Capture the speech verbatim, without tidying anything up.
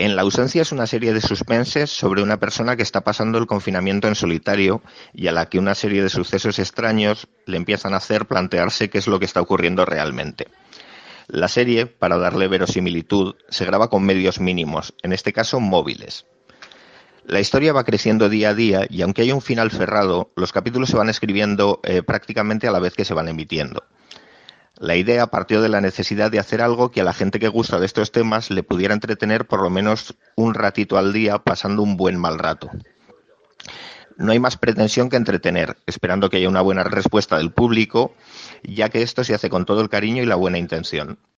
En la ausencia es una serie de suspenses sobre una persona que está pasando el confinamiento en solitario y a la que una serie de sucesos extraños le empiezan a hacer plantearse qué es lo que está ocurriendo realmente. La serie, para darle verosimilitud, se graba con medios mínimos, en este caso móviles. La historia va creciendo día a día y aunque hay un final cerrado, los capítulos se van escribiendo eh, prácticamente a la vez que se van emitiendo. La idea partió de la necesidad de hacer algo que a la gente que gusta de estos temas le pudiera entretener por lo menos un ratito al día pasando un buen mal rato. No hay más pretensión que entretener, esperando que haya una buena respuesta del público, ya que esto se hace con todo el cariño y la buena intención.